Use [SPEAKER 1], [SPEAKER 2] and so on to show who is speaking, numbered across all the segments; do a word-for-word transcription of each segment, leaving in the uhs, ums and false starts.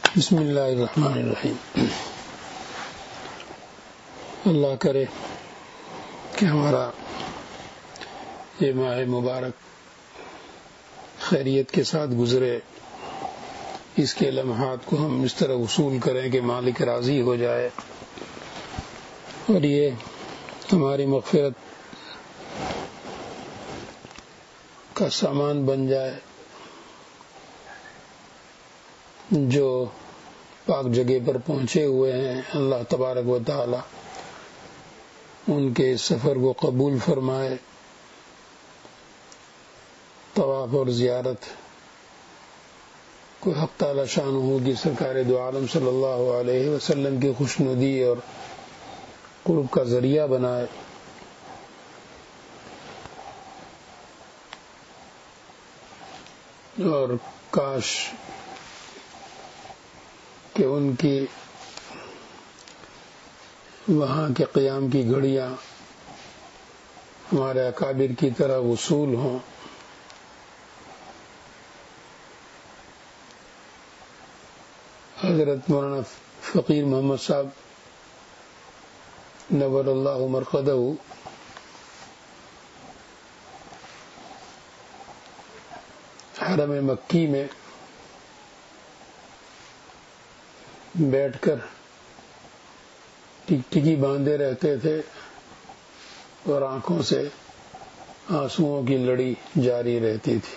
[SPEAKER 1] بسم اللہ الرحمن الرحیم۔ اللہ کرے کہ ہمارا یہ ماہ مبارک خیریت کے ساتھ گزرے، اس کے لمحات کو ہم اس طرح وصول کریں کہ مالک راضی ہو جائے، اور یہ ہماری مغفرت کا سامان بن جائے۔ جو پاک جگہ پر پہنچے ہوئے ہیں، اللہ تبارک و تعالی ان کے اس سفر کو قبول فرمائے۔ طواف اور زیارت کو حق تعالی شانہ کی سرکار دو عالم صلی اللہ علیہ وسلم کی خوشنودی اور قرب کا ذریعہ بنائے۔ اور کاش کہ ان کی وہاں کے قیام کی گھڑیاں ہمارے اکابر کی طرح وصول ہوں۔ حضرت مولانا فقیر محمد صاحب نور اللہ مرقدہ حرم مکی میں بیٹھ کر ٹک ٹکی باندھے رہتے تھے اور آنکھوں سے آنسوؤں کی لڑی جاری رہتی تھی۔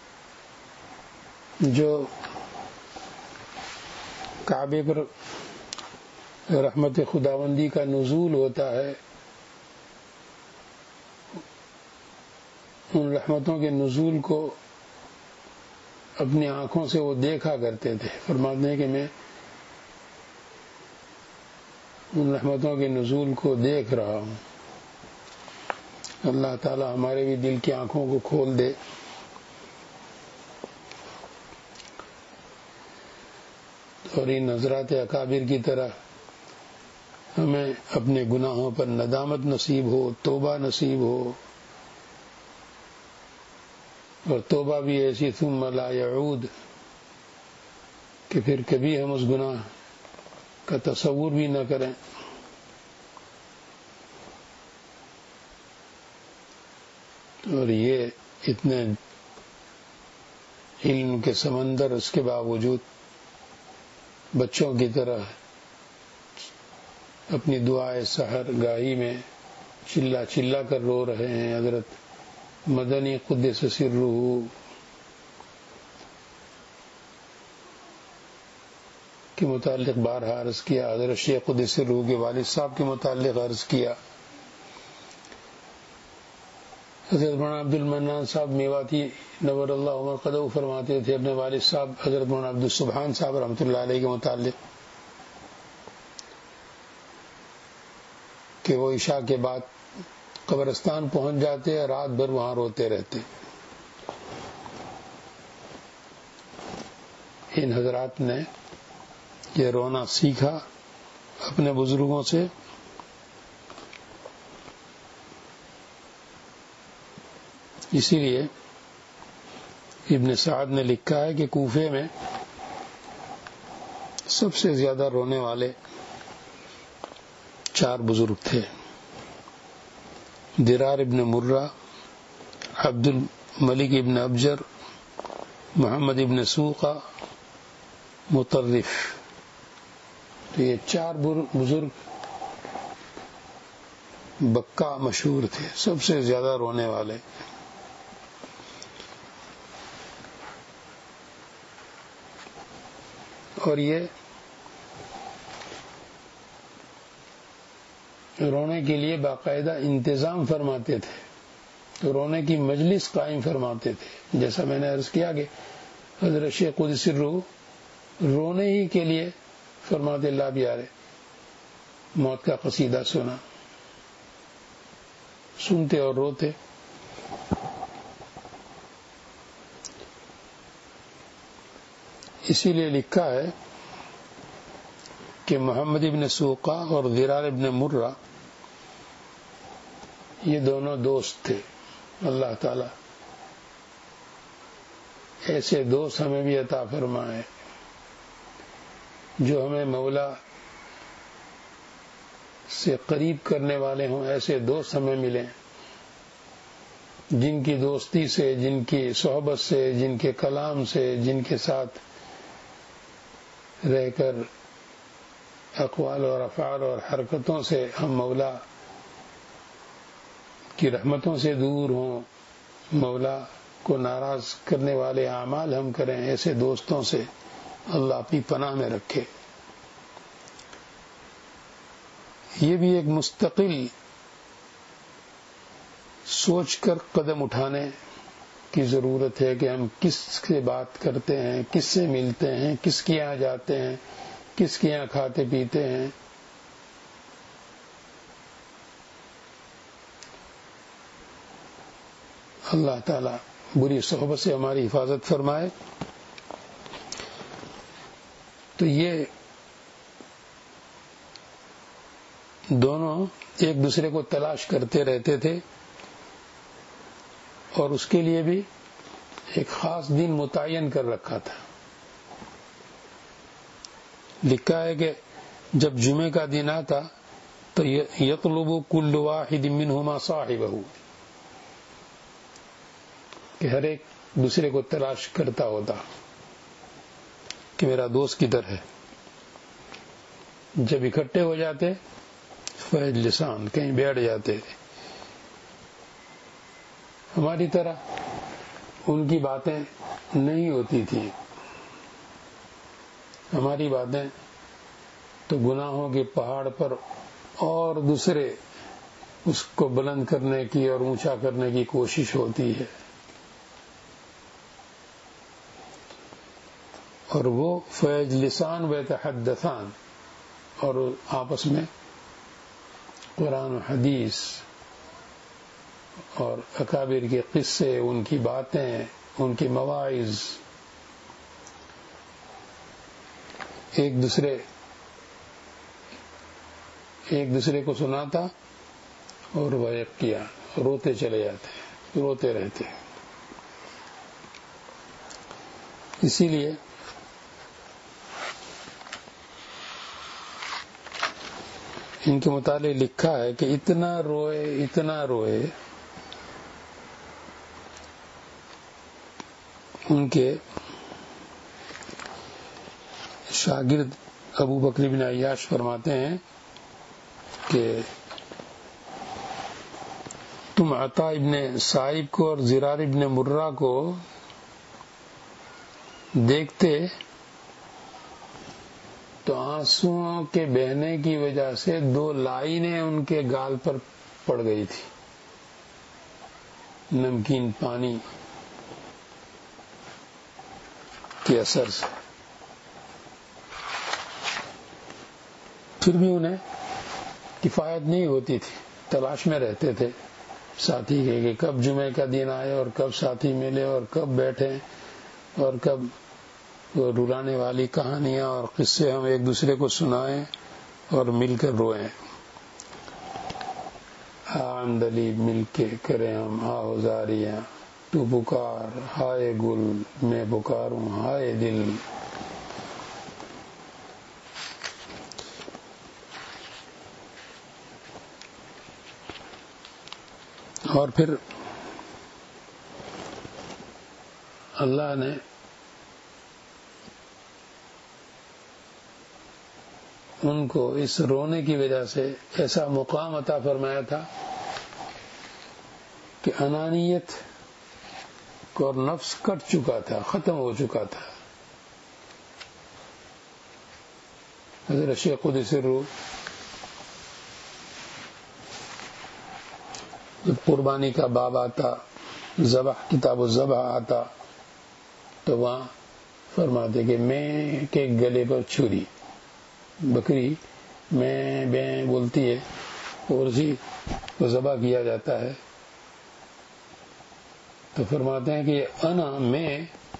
[SPEAKER 1] جو کعبے پر رحمت خداوندی کا نزول ہوتا ہے، ان رحمتوں کے نزول کو اپنی آنکھوں سے وہ دیکھا کرتے تھے۔ فرماتے ہیں کہ میں ان رحمتوں کے نزول کو دیکھ رہا ہوں۔ اللہ تعالی ہمارے بھی دل کی آنکھوں کو کھول دے۔ اور ان حضرات اکابر کی طرح ہمیں اپنے گناہوں پر ندامت نصیب ہو، توبہ نصیب ہو، اور توبہ بھی ایسی ثم لا یعود کہ پھر کبھی ہم اس گناہ کا تصور بھی نہ کریں۔ اور یہ اتنے علم کے سمندر، اس کے باوجود بچوں کی طرح اپنی دعائے سحر گاہی میں چلا چلا کر رو رہے ہیں۔ حضرت مدنی قدس سرہ کے متعلق بارہا عرض کیا، حضرت شیخ قدس سرہ کے والد صاحب کے متعلق عرض کیا۔ حضرت مولانا عبد المنان صاحب میواتی نور اللہ مرقدہ فرماتے تھے اپنے والد صاحب حضرت مولانا عبد السبحان صاحب رحمۃ اللہ علیہ کے متعلق کہ وہ عشاء کے بعد قبرستان پہنچ جاتے، رات بھر وہاں روتے رہتے۔ ان حضرات نے یہ رونا سیکھا اپنے بزرگوں سے۔ اسی لیے ابن سعد نے لکھا ہے کہ کوفے میں سب سے زیادہ رونے والے چار بزرگ تھے: درار ابن مرہ، عبد الملک ابن ابجر، محمد ابن سوقہ، مطرف۔ تو یہ چار بزرگ بکا مشہور تھے، سب سے زیادہ رونے والے۔ اور یہ رونے کے لیے باقاعدہ انتظام فرماتے تھے، تو رونے کی مجلس قائم فرماتے تھے۔ جیسا میں نے عرض کیا کہ حضرت شیخ قدس سرہ رونے ہی کے لیے فرماتے لا بیارے موت کا قصیدہ سنا، سنتے اور روتے۔ اسی لیے لکھا ہے کہ محمد ابن سوقہ اور درار ابن مرہ یہ دونوں دوست تھے۔ اللہ تعالی ایسے دوست ہمیں بھی عطا فرمائے جو ہمیں مولا سے قریب کرنے والے ہوں، ایسے دوست ہمیں ملیں جن کی دوستی سے، جن کی صحبت سے، جن کے کلام سے، جن کے ساتھ رہ کر اقوال اور افعال اور حرکتوں سے ہم مولا کی رحمتوں سے دور ہوں، مولا کو ناراض کرنے والے اعمال ہم کریں، ایسے دوستوں سے اللہ اپنی پناہ میں رکھے۔ یہ بھی ایک مستقل سوچ کر قدم اٹھانے کی ضرورت ہے کہ ہم کس سے بات کرتے ہیں، کس سے ملتے ہیں، کس کے یہاں جاتے ہیں، کس کے یہاں کھاتے پیتے ہیں۔ اللہ تعالی بری صحبت سے ہماری حفاظت فرمائے۔ تو یہ دونوں ایک دوسرے کو تلاش کرتے رہتے تھے اور اس کے لیے بھی ایک خاص دن متعین کر رکھا تھا۔ لکھا ہے کہ جب جمعے کا دن آتا تو یطلب کل واحد منہما صاحبہ، کہ ہر ایک دوسرے کو تلاش کرتا ہوتا کہ میرا دوست کدھر ہے۔ جب اکٹھے ہو جاتے فیض لسان کہیں بیٹھ جاتے تھے۔ ہماری طرح ان کی باتیں نہیں ہوتی تھی، ہماری باتیں تو گناہوں کے پہاڑ پر اور دوسرے اس کو بلند کرنے کی اور اونچا کرنے کی کوشش ہوتی ہے، اور وہ فیض لسان و یتحدثان، اور آپس میں قرآن و حدیث اور اکابر کے قصے، ان کی باتیں، ان کی مواعظ ایک دوسرے ایک دوسرے کو سناتا اور وہ ایک کیا روتے چلے جاتے، روتے رہتے۔ اسی لیے ان کے متعلق لکھا ہے کہ اتنا روئے اتنا روئے ان کے شاگرد ابو بکر بن عیاش فرماتے ہیں کہ تم عطا ابن سائب کو اور زرار ابن مرہ کو دیکھتے تو آنسوؤں کے بہنے کی وجہ سے دو لائنیں ان کے گال پر پڑ گئی تھی، نمکین پانی کے اثر سے۔ پھر بھی انہیں کفایت نہیں ہوتی تھی، تلاش میں رہتے تھے ساتھی کے کہ کب جمعے کا دن آئے اور کب ساتھی ملے اور کب بیٹھیں اور کب رلانے والی کہانیاں اور قصے ہم ایک دوسرے کو سنائیں اور مل کر روئیں۔ آندلی مل کے کریں ہم آہوزاریاں، تو پکار ہائے گل میں پکاروں ہائے دل۔ اور پھر اللہ نے ان کو اس رونے کی وجہ سے ایسا مقام عطا فرمایا تھا کہ انانیت اور نفس کٹ چکا تھا، ختم ہو چکا تھا۔ حضرت شیخ قدس الروح جب قربانی کا باب آتا، ذبح کتاب الذبح آتا، تو وہاں فرماتے کہ میں کے گلے پر چھری، بکری میں بیں بولتی ہے اور اسی کو ذبح کیا جاتا ہے، تو فرماتے ہیں کہ انا میں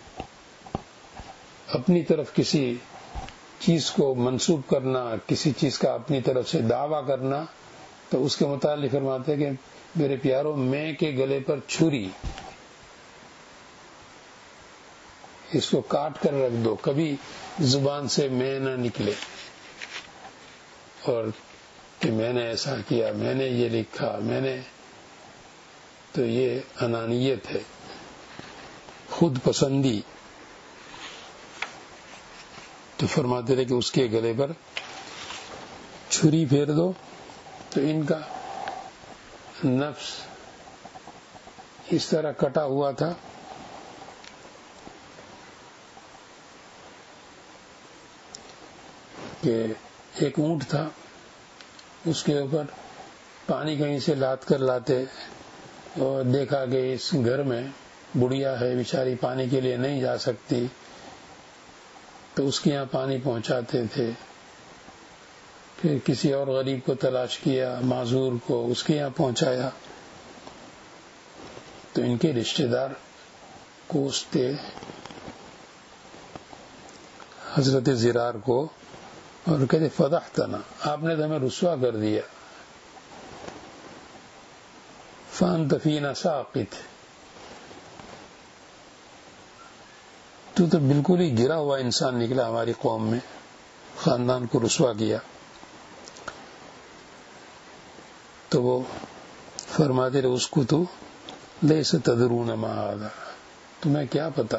[SPEAKER 1] اپنی طرف کسی چیز کو منسوب کرنا، کسی چیز کا اپنی طرف سے دعویٰ کرنا، تو اس کے متعلق فرماتے ہیں کہ میرے پیاروں میں کے گلے پر چھری، اس کو کاٹ کر رکھ دو، کبھی زبان سے میں نہ نکلے، اور کہ میں نے ایسا کیا، میں نے یہ لکھا، میں نے، تو یہ انانیت ہے، خود پسندی۔ تو فرماتے رہے کہ اس کے گلے پر چھری پھیر دو، تو ان کا نفس اس طرح کٹا ہوا تھا کہ ایک اونٹ تھا، اس کے اوپر پانی کہیں سے لاد کر لاتے، اور دیکھا کہ اس گھر میں بڑھیا ہے بیچاری، پانی کے لیے نہیں جا سکتی، تو اس کے یہاں پانی پہنچاتے تھے۔ پھر کسی اور غریب کو تلاش کیا، معذور کو، اس کے یہاں پہنچایا، تو ان کے رشتہ دار کوستے حضرت زرار کو اور کہتے فضحتنا، آپ نے تو ہمیں رسوا کر دیا، فانت فینا ساقط، تو تو بالکل ہی گرا ہوا انسان نکلا ہماری قوم میں، خاندان کو رسوا کیا۔ تو وہ فرماتے رہے اس کو، تو لیس تدرون ما ھذا، تمہیں کیا پتا۔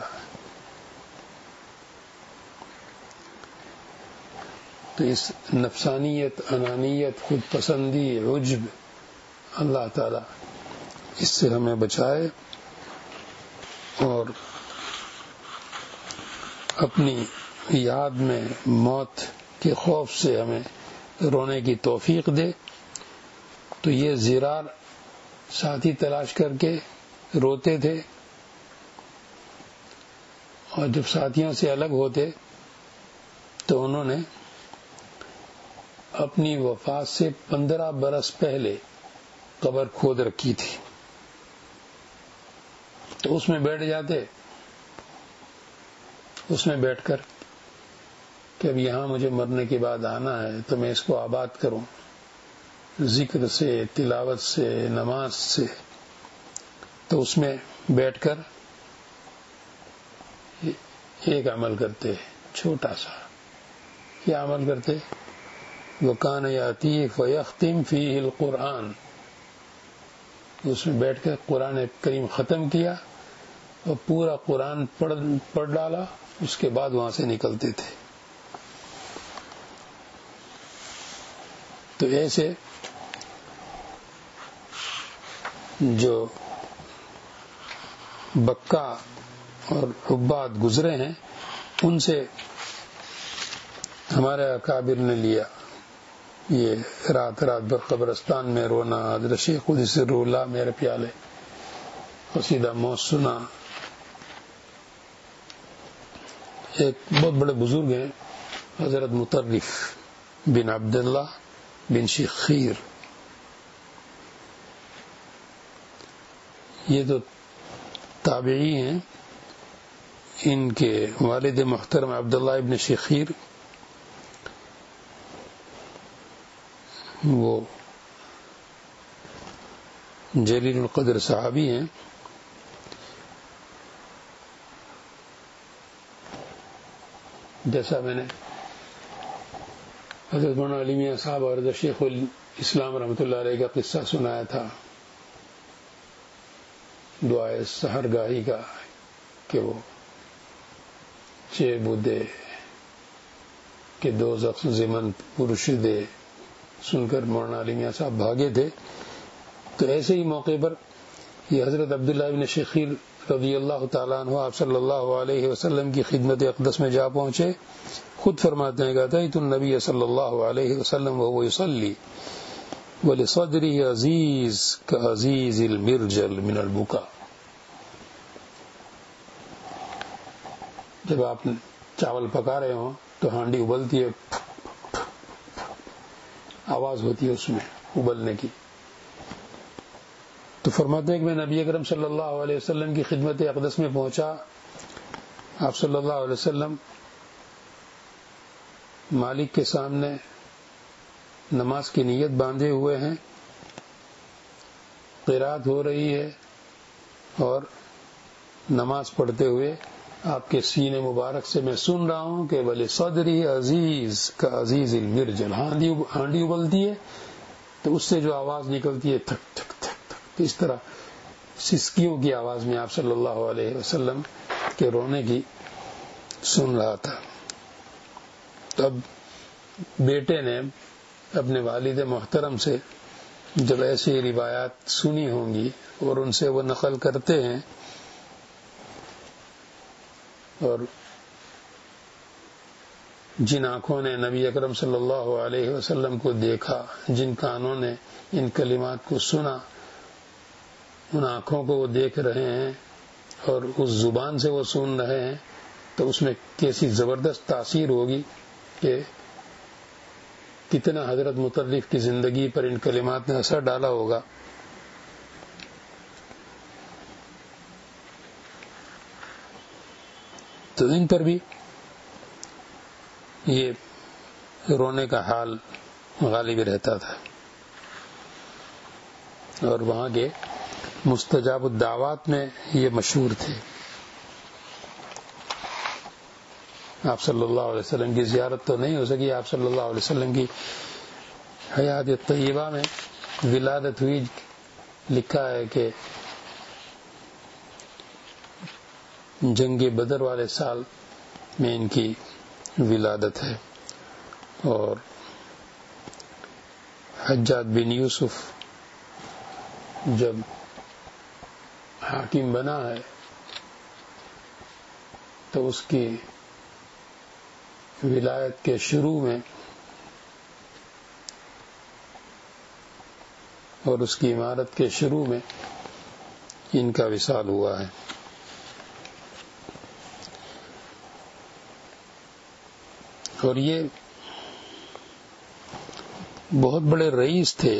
[SPEAKER 1] تو اس نفسانیت، انانیت، خود پسندی، عجب، اللہ تعالی اس سے ہمیں بچائے اور اپنی یاد میں موت کے خوف سے ہمیں رونے کی توفیق دے۔ تو یہ زرار ساتھی تلاش کر کے روتے تھے، اور جب ساتھیوں سے الگ ہوتے تو انہوں نے اپنی وفات سے پندرہ برس پہلے قبر کھود رکھی تھی، تو اس میں بیٹھ جاتے، اس میں بیٹھ کر کہ اب یہاں مجھے مرنے کے بعد آنا ہے تو میں اس کو آباد کروں، ذکر سے، تلاوت سے، نماز سے۔ تو اس میں بیٹھ کر ایک عمل کرتے، چھوٹا سا، کیا عمل کرتے؟ وَكَانَ يَأْتِي فَيَخْتِمْ فِيهِ الْقُرْآنَ، اس میں بیٹھ کر قرآن کریم ختم کیا اور پورا قرآن پڑھ پڑھ ڈالا، اس کے بعد وہاں سے نکلتے تھے۔ تو ایسے جو بکا اور عباد گزرے ہیں، ان سے ہمارے اکابر نے لیا یہ رات رات بھر قبرستان میں رونا، حضرت شیخ قدس روح اللہ میرے پیالے قصیدہ موت سنا۔ ایک بہت بڑے بزرگ ہیں حضرت مطرف بن عبداللہ بن شخیر، یہ تو تابعی ہیں، ان کے والد محترم عبداللہ ابن شخیر وہ جلیل القدر صحابی ہیں۔ جیسا میں نے حضرت مولانا علی میاں صاحب اور حضرت شیخ الاسلام رحمۃ اللہ علیہ کا قصہ سنایا تھا دعائے سحر گاہی کا، کہ وہ چے بودے کہ دوزخ زمن پرش دے سن کر مولانا علی میاں صاحب بھاگے تھے۔ تو ایسے ہی موقع پر یہ حضرت عبداللہ بن شخیر رضی اللہ تعالیٰ عنہ آپ صلی اللہ علیہ وسلم کی خدمت اقدس میں جا پہنچے، خود فرماتے ہیں کہ اتیت النبی صلی اللہ علیہ وسلم وهو يصلي ولصدره عزیز كعزیز المرجل من البكاء۔ جب آپ چاول پکا رہے ہوں تو ہانڈی ابلتی ہے، آواز ہوتی ہے اس میں ابلنے کی، تو فرماتے ہیں کہ میں نبی اکرم صلی اللہ علیہ وسلم کی خدمت اقدس میں پہنچا، آپ صلی اللہ علیہ وسلم مالک کے سامنے نماز کی نیت باندھے ہوئے ہیں، قرات ہو رہی ہے اور نماز پڑھتے ہوئے آپ کے سینے مبارک سے میں سن رہا ہوں کہ بلے صدری عزیز کا عزیز المرجل، ہانڈی ابلتی ہے تو اس سے جو آواز نکلتی ہے تھک تھک تھک تھک، اس طرح سسکیوں کی آواز میں آپ صلی اللہ علیہ وسلم کے رونے کی سن رہا تھا۔ اب بیٹے نے اپنے والد محترم سے جب ایسی روایات سنی ہوں گی اور ان سے وہ نقل کرتے ہیں، اور جن آنکھوں نے نبی اکرم صلی اللہ علیہ وسلم کو دیکھا، جن کانوں نے ان کلمات کو سنا، ان آنکھوں کو وہ دیکھ رہے ہیں اور اس زبان سے وہ سن رہے ہیں، تو اس میں کیسی زبردست تاثیر ہوگی کہ کتنا حضرت مطرف کی زندگی پر ان کلمات نے اثر ڈالا ہوگا۔ تو ان پر بھی یہ رونے کا حال غالب رہتا تھا، اور وہاں کے مستجاب الدعوات میں یہ مشہور تھے۔ آپ صلی اللہ علیہ وسلم کی زیارت تو نہیں ہو سکی، آپ صلی اللہ علیہ وسلم کی حیات طیبہ میں ولادت ہوئی، لکھا ہے کہ جنگ بدر والے سال میں ان کی ولادت ہے، اور حجاج بن یوسف جب حاکم بنا ہے تو اس کی ولایت کے شروع میں اور اس کی عمارت کے شروع میں ان کا وصال ہوا ہے۔ اور یہ بہت بڑے رئیس تھے،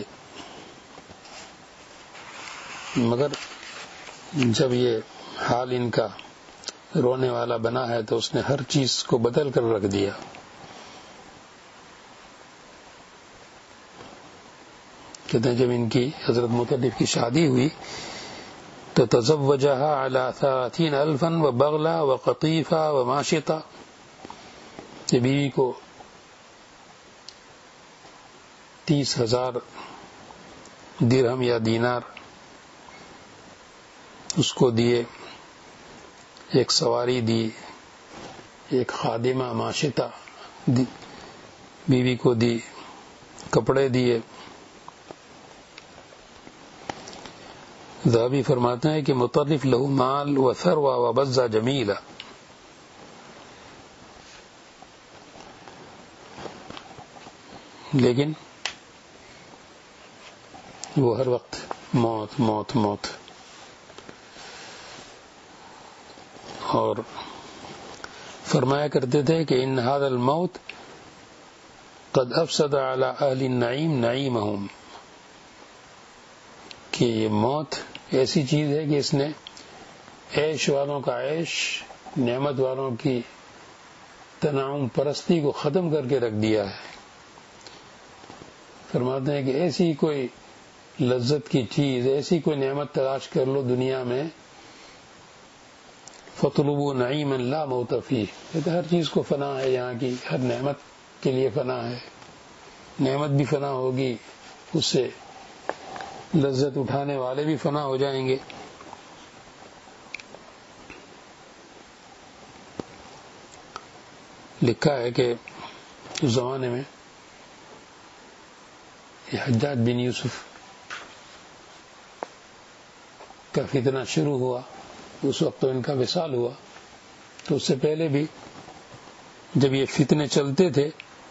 [SPEAKER 1] مگر جب یہ حال ان کا رونے والا بنا ہے تو اس نے ہر چیز کو بدل کر رکھ دیا۔ کہتے ہیں جب ان کی حضرت مطرف کی شادی ہوئی تو تزوجها على ثلاثين الفا وبغلا وقطیفہ وماشطہ، کہ بیوی کو تیس ہزار درہم یا دینار اس کو دیے، ایک سواری دی، ایک خادمہ ماشطہ بیوی کو دی، کپڑے دیے۔ ذہبی فرماتے ہیں کہ مطرف لہو مال و ثروہ و بزہ جمیلہ، لیکن وہ ہر وقت موت موت موت، اور فرمایا کرتے تھے کہ ان هذا الموت قد افسد على اهل النعیم نعیمهم، کہ یہ موت ایسی چیز ہے کہ اس نے عیش والوں کا عیش، نعمت والوں کی تنعم پرستی کو ختم کر کے رکھ دیا ہے۔ فرماتے ہیں کہ ایسی کوئی لذت کی چیز، ایسی کوئی نعمت تلاش کر لو دنیا میں، فَطْلُبُوا نَعِيمًا لَا مَوْتَ فِيهِ، کہتے ہر چیز کو فنا ہے، یہاں کی ہر نعمت کے لیے فنا ہے، نعمت بھی فنا ہوگی، اس سے لذت اٹھانے والے بھی فنا ہو جائیں گے۔ لکھا ہے کہ اس زمانے میں یہ حجاج بن یوسف کا فتنہ شروع ہوا، اس وقت تو ان کا وصال ہوا، تو اس سے پہلے بھی جب یہ فتنے چلتے تھے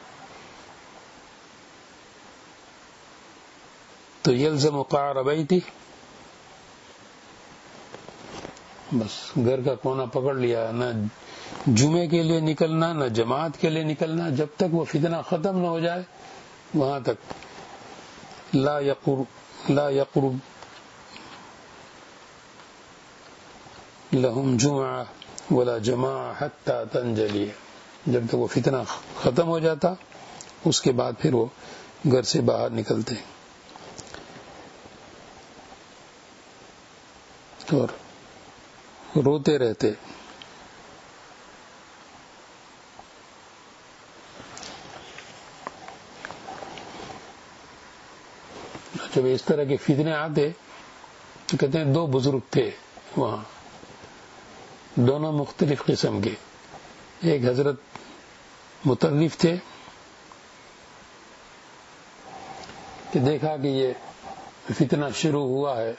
[SPEAKER 1] تو یلزم قعر بیتی، بس گھر کا کونا پکڑ لیا، نہ جمعے کے لیے نکلنا، نہ جماعت کے لیے نکلنا، جب تک وہ فتنہ ختم نہ ہو جائے وہاں تک لا یقرب لا یقرب لہم جمعہ ولا جماعہ حتی تنجلی، جب تک وہ فتنہ ختم ہو جاتا اس کے بعد پھر وہ گھر سے باہر نکلتے اور روتے رہتے جب اس طرح کے فتنے آتے تو کہتے ہیں دو بزرگ تھے وہاں، دونوں مختلف قسم کے. ایک حضرت مطرف تھے کہ دیکھا کہ یہ فتنہ شروع ہوا ہے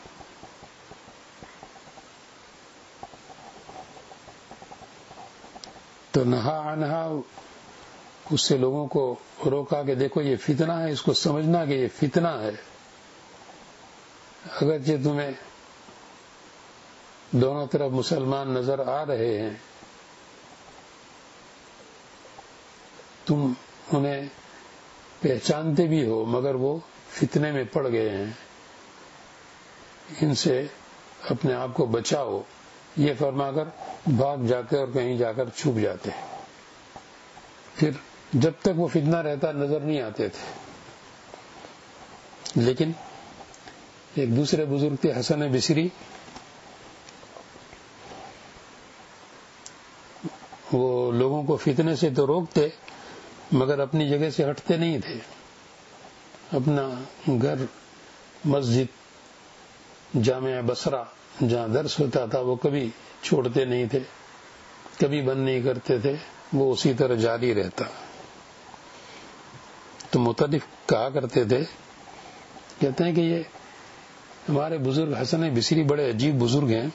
[SPEAKER 1] تو نہا انہا اس سے لوگوں کو روکا کہ دیکھو یہ فتنہ ہے، اس کو سمجھنا کہ یہ فتنہ ہے. اگرچہ تمہیں دونوں طرف مسلمان نظر آ رہے ہیں، تم انہیں پہچانتے بھی ہو، مگر وہ فتنے میں پڑ گئے ہیں، ان سے اپنے آپ کو بچاؤ. یہ فرما کر بھاگ جاتے اور کہیں جا کر چھپ جاتے. پھر جب تک وہ فتنہ رہتا نظر نہیں آتے تھے. لیکن ایک دوسرے بزرگ تھے حسن بصری، وہ لوگوں کو فتنے سے تو روکتے مگر اپنی جگہ سے ہٹتے نہیں تھے. اپنا گھر، مسجد، جامع بصرہ جہاں درس ہوتا تھا وہ کبھی چھوڑتے نہیں تھے، کبھی بند نہیں کرتے تھے، وہ اسی طرح جاری رہتا. تو مطرف کہا کرتے تھے، کہتے ہیں کہ یہ ہمارے بزرگ حسن بصری بڑے عجیب بزرگ ہیں،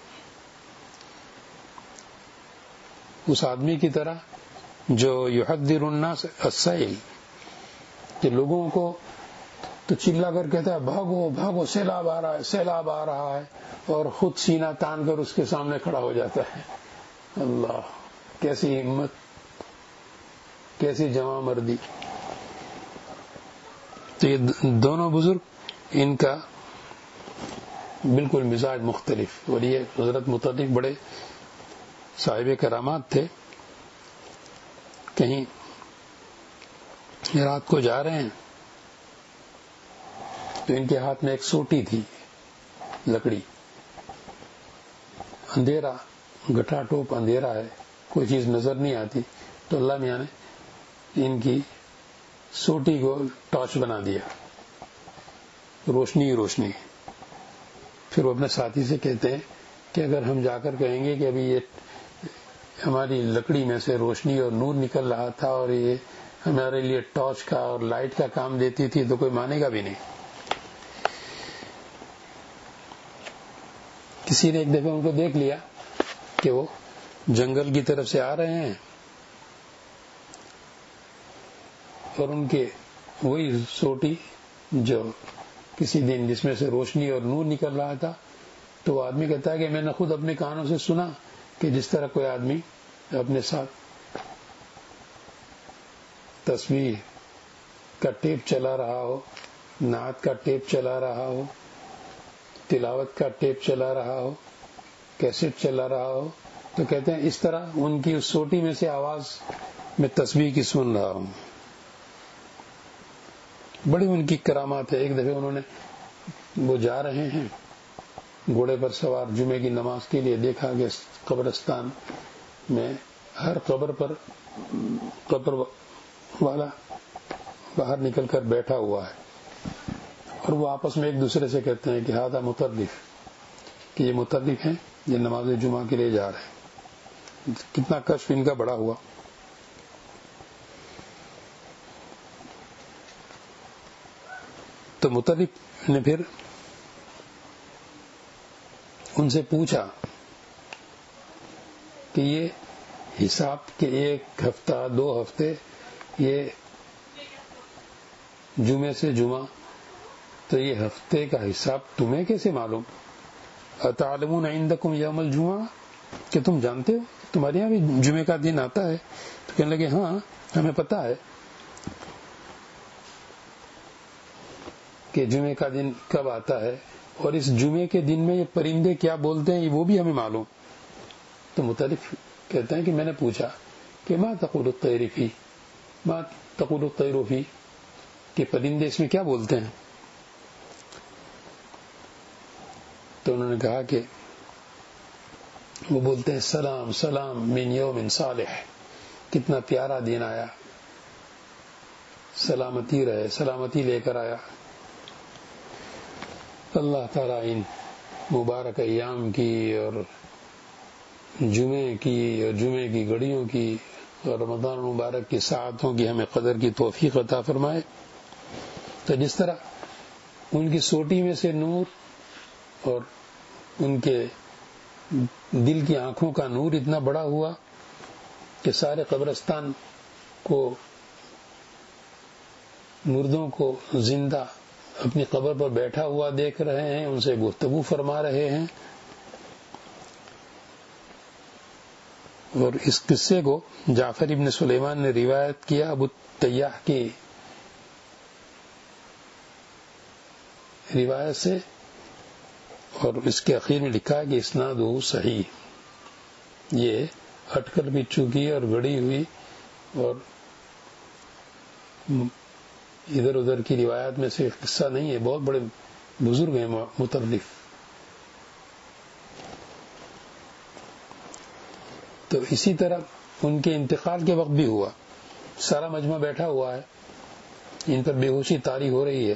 [SPEAKER 1] اس آدمی کی طرح جو یحذر الناس السیل، کہ لوگوں کو تو چلا کر کہتا ہے بھاگو بھاگو سیلاب آ رہا ہے سیلاب آ رہا ہے، اور خود سینہ تان کر اس کے سامنے کھڑا ہو جاتا ہے. اللہ، کیسی ہمت، کیسی جواں مردی. تو یہ دونوں بزرگ، ان کا بالکل مزاج مختلف. اور یہ حضرت مطرف بڑے صاحب کرامات تھے. کہیں رات کو جا رہے ہیں تو ان کے ہاتھ میں ایک سوٹی تھی، لکڑی، اندھیرا، گٹھا ٹوپ اندھیرا ہے، کوئی چیز نظر نہیں آتی. تو اللہ میاں نے ان کی سوٹی کو ٹارچ بنا دیا، روشنی روشنی. پھر وہ اپنے ساتھی سے کہتے ہیں کہ اگر ہم جا کر کہیں گے کہ ابھی یہ ہماری لکڑی میں سے روشنی اور نور نکل رہا تھا اور یہ ہمارے لیے ٹارچ کا اور لائٹ کا کام دیتی تھی، تو کوئی مانے گا بھی نہیں. کسی نے ایک دفعہ ان کو دیکھ لیا کہ وہ جنگل کی طرف سے آ رہے ہیں اور ان کے وہی سوٹی جو کسی دن جس میں سے روشنی اور نور نکل رہا تھا. تو وہ آدمی کہتا ہے کہ میں نے خود اپنے کانوں سے سنا کہ جس طرح کوئی آدمی اپنے ساتھ تسبیح کا ٹیپ چلا رہا ہو، نعت کا ٹیپ چلا رہا ہو، تلاوت کا ٹیپ چلا رہا ہو، کیسٹ چلا رہا ہو، تو کہتے ہیں اس طرح ان کی اس سوٹی میں سے آواز میں تسبیح کی سن رہا ہوں. بڑی ان کی کرامات ہے. ایک دفعہ انہوں نے، وہ جا رہے ہیں گھوڑے پر سوار جمعے کی نماز کے لیے، دیکھا کہ قبرستان میں ہر قبر پر قبر والا باہر نکل کر بیٹھا ہوا ہے، اور وہ آپس میں ایک دوسرے سے کہتے ہیں کہ ہذا مطرف، کہ یہ مطرف ہیں، یہ نماز جمعہ کے لیے جا رہے ہیں. کتنا کشف ان کا بڑا ہوا. تو مطرف نے پھر ان سے پوچھا کہ یہ حساب کے ایک ہفتہ دو ہفتے، یہ جمعے سے جمعہ، تو یہ ہفتے کا حساب تمہیں کیسے معلوم؟ اتعلمون عندکم یوم الجمعہ، کہ تم جانتے ہو تمہارے یہاں بھی جمعے کا دن آتا ہے؟ تو کہنے لگے ہاں ہمیں پتا ہے کہ جمعے کا دن کب آتا ہے، اور اس جمعے کے دن میں یہ پرندے کیا بولتے ہیں وہ بھی ہمیں معلوم. تو مطرف کہتے ہیں کہ میں نے پوچھا کہ ما تقول الطیر فی، ما تقول الطیر فی، کہ پرندے اس میں کیا بولتے ہیں؟ تو انہوں نے کہا کہ وہ بولتے ہیں سلام سلام من یوم صالح، کتنا پیارا دن آیا، سلامتی رہے، سلامتی لے کر آیا. اللہ تعالیٰ ان مبارک ایام کی اور جمعے کی اور جمعے کی گھڑیوں کی اور رمضان مبارک کی ساعتوں کی ہمیں قدر کی توفیق عطا فرمائے. تو جس طرح ان کی سوٹی میں سے نور اور ان کے دل کی آنکھوں کا نور اتنا بڑا ہوا کہ سارے قبرستان کو مردوں کو زندہ اپنی قبر پر بیٹھا ہوا دیکھ رہے ہیں، ان سے گفتگو فرما رہے ہیں. اور اس قصے کو جعفر ابن سلیمان نے روایت کیا ابو تیاح کی روایت سے، اور اس کے اخیر میں لکھا کہ اسناد وہ صحیح. یہ ہٹ کر بھی چکی اور گڑی ہوئی اور ادھر ادھر کی روایات میں سے قصہ نہیں ہے، بہت بڑے بزرگ ہیں مترف. تو اسی طرح ان کے انتقال کے وقت بھی ہوا، سارا مجمع بیٹھا ہوا ہے، ان پر بے ہوشی طاری ہو رہی ہے.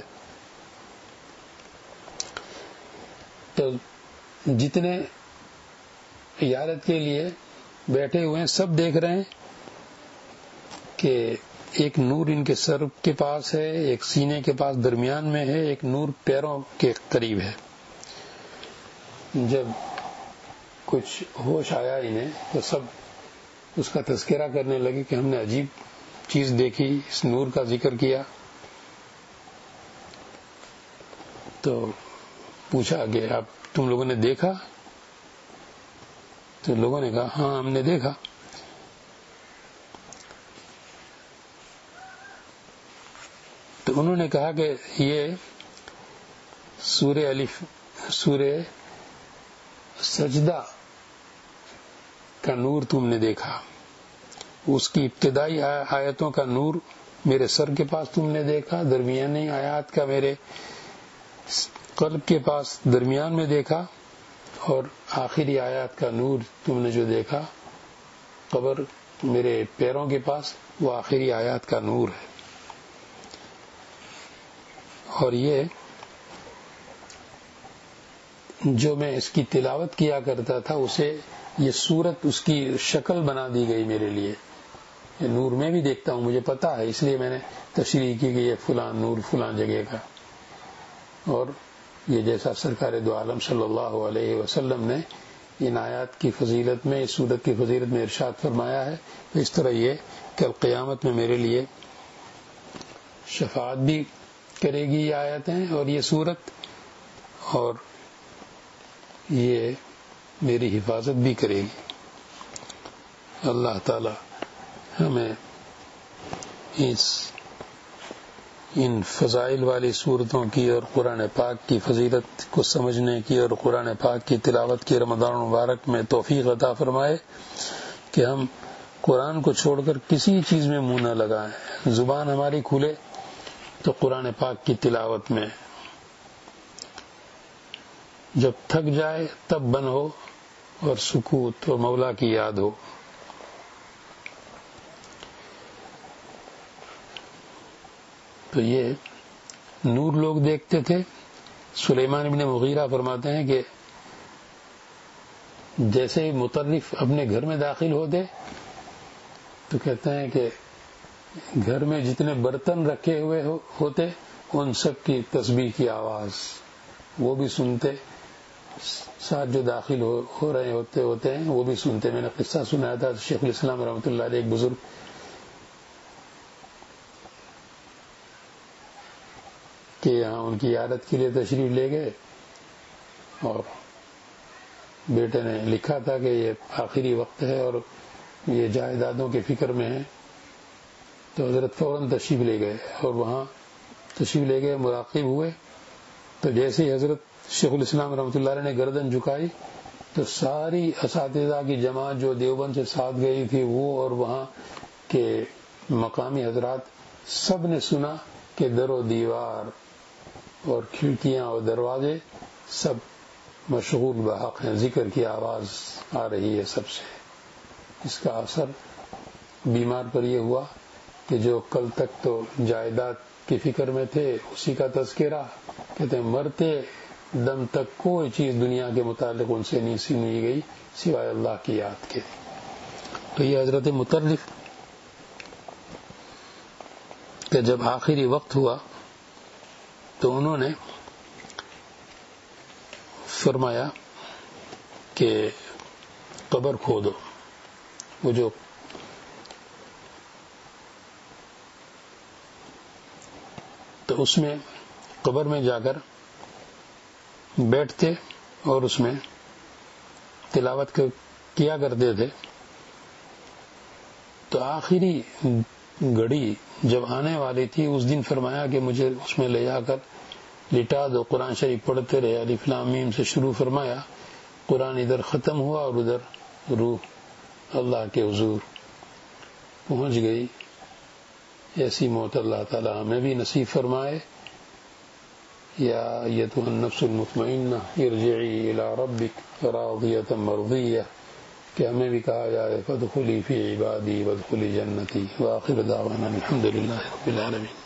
[SPEAKER 1] تو جتنے عیادت کے لیے بیٹھے ہوئے ہیں سب دیکھ رہے ہیں کہ ایک نور ان کے سر کے پاس ہے، ایک سینے کے پاس درمیان میں ہے، ایک نور پیروں کے قریب ہے. جب کچھ ہوش آیا انہیں تو سب اس کا تذکرہ کرنے لگے کہ ہم نے عجیب چیز دیکھی، اس نور کا ذکر کیا. تو پوچھا کہ آپ تم لوگوں نے دیکھا؟ تو لوگوں نے کہا ہاں ہم نے دیکھا. تو انہوں نے کہا کہ یہ سورہ الف سورہ سجدہ کا نور تم نے دیکھا، اس کی ابتدائی آیتوں کا نور میرے سر کے پاس تم نے دیکھا، درمیانی آیات کا میرے قلب کے پاس درمیان میں دیکھا، اور آخری آیات کا نور تم نے جو دیکھا قبر میرے پیروں کے پاس، وہ آخری آیات کا نور ہے. اور یہ جو میں اس کی تلاوت کیا کرتا تھا اسے یہ صورت اس کی شکل بنا دی گئی میرے لیے. یہ نور میں بھی دیکھتا ہوں، مجھے پتا ہے، اس لیے میں نے تشریح کی کہ یہ فلاں نور فلاں جگہ کا. اور یہ جیسا سرکار دو عالم صلی اللہ علیہ وسلم نے ان آیات کی فضیلت میں، اس صورت کی فضیلت میں ارشاد فرمایا ہے، اس طرح یہ کل قیامت میں میرے لیے شفاعت بھی کرے گی یہ آیتیں اور یہ صورت، اور یہ میری حفاظت بھی کرے گی. اللہ تعالی ہمیں اس ان فضائل والی صورتوں کی اور قرآن پاک کی فضیلت کو سمجھنے کی اور قرآن پاک کی تلاوت کی رمضان مبارک میں توفیق عطا فرمائے کہ ہم قرآن کو چھوڑ کر کسی چیز میں منہ نہ لگائیں. زبان ہماری کھلے تو قرآن پاک کی تلاوت میں، جب تھک جائے تب بند ہو اور سکوت اور مولا کی یاد ہو. تو یہ نور لوگ دیکھتے تھے. سلیمان ابن مغیرہ فرماتے ہیں کہ جیسے مطرف اپنے گھر میں داخل ہوتے تو کہتے ہیں کہ گھر میں جتنے برتن رکھے ہوئے ہوتے ان سب کی تسبیح کی آواز وہ بھی سنتے، ساتھ جو داخل ہو, ہو رہے ہوتے ہوتے ہیں وہ بھی سنتے. میں نے قصہ سنایا تھا شیخ الاسلام رحمۃ اللہ علیہ، ایک بزرگ کہ یہاں ان کی عیادت کے لیے تشریف لے گئے اور بیٹے نے لکھا تھا کہ یہ آخری وقت ہے اور یہ جائیدادوں کے فکر میں ہے. تو حضرت فوراً تشریف لے گئے اور وہاں تشریف لے گئے، مراقب ہوئے. تو جیسے ہی حضرت شیخ الاسلام رحمۃ اللہ علیہ نے گردن جھکائی تو ساری اساتذہ کی جماعت جو دیوبند سے ساتھ گئی تھی وہ اور وہاں کے مقامی حضرات سب نے سنا کہ در و دیوار اور کھڑکیاں اور دروازے سب مشغول بحق ہیں، ذکر کی آواز آ رہی ہے سب سے. اس کا اثر بیمار پر یہ ہوا کہ جو کل تک تو جائیداد کی فکر میں تھے اسی کا تذکرہ، کہتے ہیں مرتے دم تک کوئی چیز دنیا کے متعلق ان سے نہیں سنی گئی سوائے اللہ کی یاد کے. تو یہ حضرت مطرف کہ جب آخری وقت ہوا تو انہوں نے فرمایا کہ قبر کھودو. وہ جو تو اس میں قبر میں جا کر بیٹھتے اور اس میں تلاوت کیا کرتے تھے. تو آخری گھڑی جب آنے والی تھی اس دن فرمایا کہ مجھے اس میں لے جا کر لٹا دو. قرآن شریف پڑھتے رہے, الف لام میم سے شروع فرمایا. قرآن ادھر ختم ہوا اور ادھر روح اللہ کے حضور پہنچ گئی. ایسی موت اللہ تعالی ہمیں بھی نصیب فرمائے. یا ایتھا النفس المطمئنہ ارجعی الی ربک راضیۃ مرضیہ, کہ ہمیں بھی کہا جائے فادخلی فی عبادی وادخلی جنتی. وآخر دعوانا الحمد للہ رب العالمین.